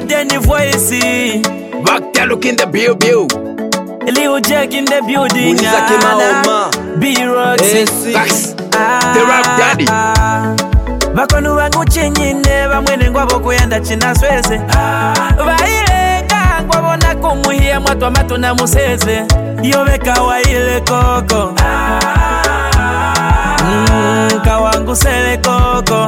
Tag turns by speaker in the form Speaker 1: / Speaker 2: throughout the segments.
Speaker 1: Danny Voice.
Speaker 2: Bakta look in the bill.
Speaker 1: Lil Jack in the building.
Speaker 3: Mulizake Maoma.
Speaker 1: B-Roxy.
Speaker 2: The Rap Daddy.
Speaker 1: Bakonu wangu chinyine bamwene ngwabo kuyanda china sweze. Vailenga ngwabona kumuhia mwatu amatu na museze. Yobeka wa ile koko. Kawangu sele koko.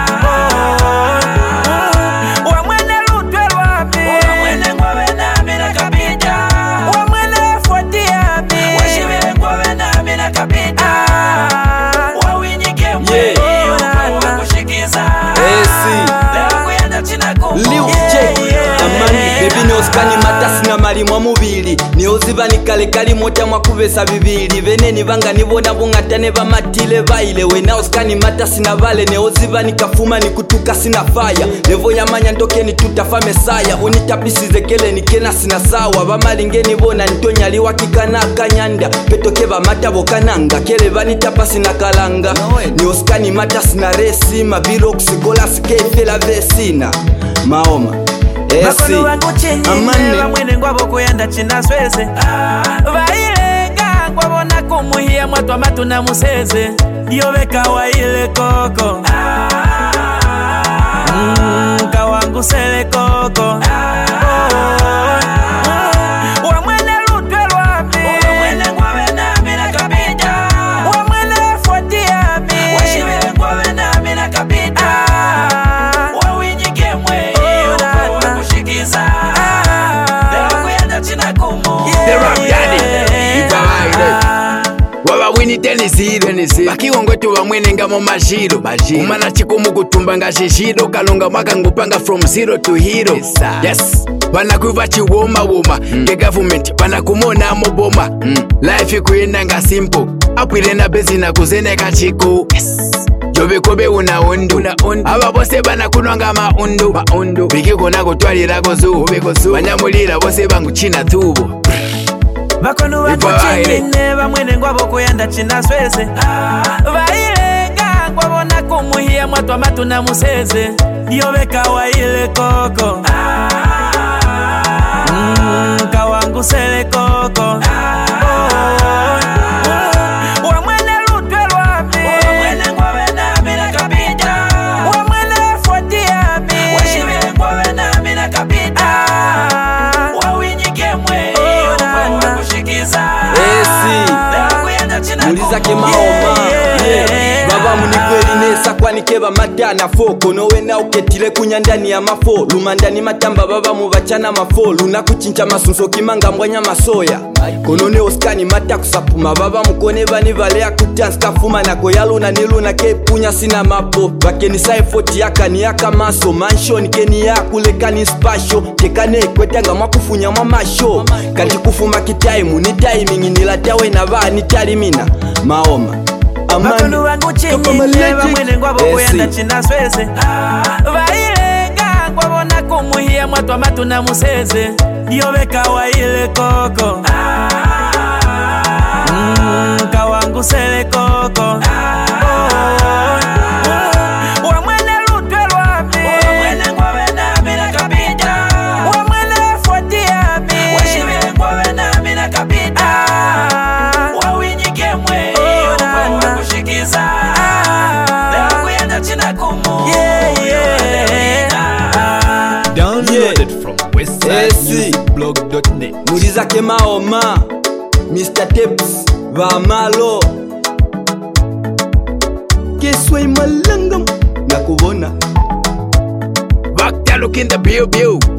Speaker 1: Wamwene lutwe lwapi. Wamwene ngwabe na mina kapita. Wamwene fuati yapi. Washibile ngwabe na mina kapita. Wawinyike mwe.
Speaker 3: Lil J, amani, baby ne oskani matasi na mali mwa mubili. Ni oziva ni kale kali moja mwa kuvesa bibili. Vene ni vanga ni bona bungatane ba matile baile. Wena oskani matasi na vale. Ne oziva ni kafuma ni kutuka sina fire. Levo ya manya ntoke ni tutafa mesaya. Unitapisi zekele ni kena sina sawa. Bamalinge ni bona nitonya liwa kikana kanyanda. Petoke ba matabo kananga. Kele vani tapasi na kalanga. Ni oskani matasi na resi. Mabiro kusikola sikefe la vesina. Maoma
Speaker 1: Bakonu wangu chinyine bamwene ngwabo kuyanda china sweze. Vailenga ngwabona kumuhia mwatu amatu na museze. Yobeka wa ile koko. Kawangu sele koko. Wamwene lutwe lwapi. Wamwene ngwabe na mina kapita. Wamwene fuati yapi. Washibile ngwabe na mina kapita. Wawinyike mwe. Wakushikiza.
Speaker 2: The Rap Daddy. Waba wini teniziro. Bakiwongo tu bamwene nga mu majiro. Umana chikumu kutumba nga shishiro. Kalonga mwaka ngupanga from zero to hero. Yes. Banakuva chiwoma. The government banakumona moboma. Life ikuenda nga simple. Apwile na bezi na kuzene kachiko. Yes. Jobe kobe una undu. Aba bose banakunwa nga maundu. Bikikona kutwalira gozu. Banyamulira bose bangu china tubo.
Speaker 1: Bakonu wangu chinyine bamwene ngwabo kuyanda china sweze. Vailenga ngwabona kumuhia mwatu amatu na museze. Yobeka wa ile koko. Kawangu sele koko. Wamwene lutwe lwapi. Wamwene ngwabe na mina kapita. Wamwene fuati yapi. Washibile ngwabe na mina kapita. Wawinyike mwe.
Speaker 3: Mulizake Maoma. Baba munikweli nesa kwanike ba matana foko. Nowe na uketile kunyandani ya mafo. Lumandani matamba baba mubachana mafo. Luna kuchincha masunso kimanga mwanya masoya. Konone oskani mata kusapuma. Baba mukone bani vale ya kutanska fuma. Nako yaluna niluna ke punya sina mapo. Bakeni sa efoti yaka ni yaka maso. Mansion keni ya kulekani spasho. Tekane kwetanga mwakufunya mwamasho. Kati kufuma kitaimu ni timing. Nilatawe na vaa nitalimina. Maoma
Speaker 1: Bakonu wangu chinyine bamwene ngwabo kuyanda china sweze. Vailenga ngwabona kumuhia mwatu amatu na museze. Yobeka wa ile koko. Kawangu sele koko. Wamwene lutwe lwapi. Wamwene ngwabe na mina kapita. Wamwene fuati yapi. Washibile ngwabe na mina kapita. Wawinyike mwe. Wakushikiza.
Speaker 4: Downloaded from westsidemusicblog.net.
Speaker 3: Mulizake Maoma. Mr. Tips Vamalo Keswe malangam Nakubona
Speaker 2: Bakta look in the bill.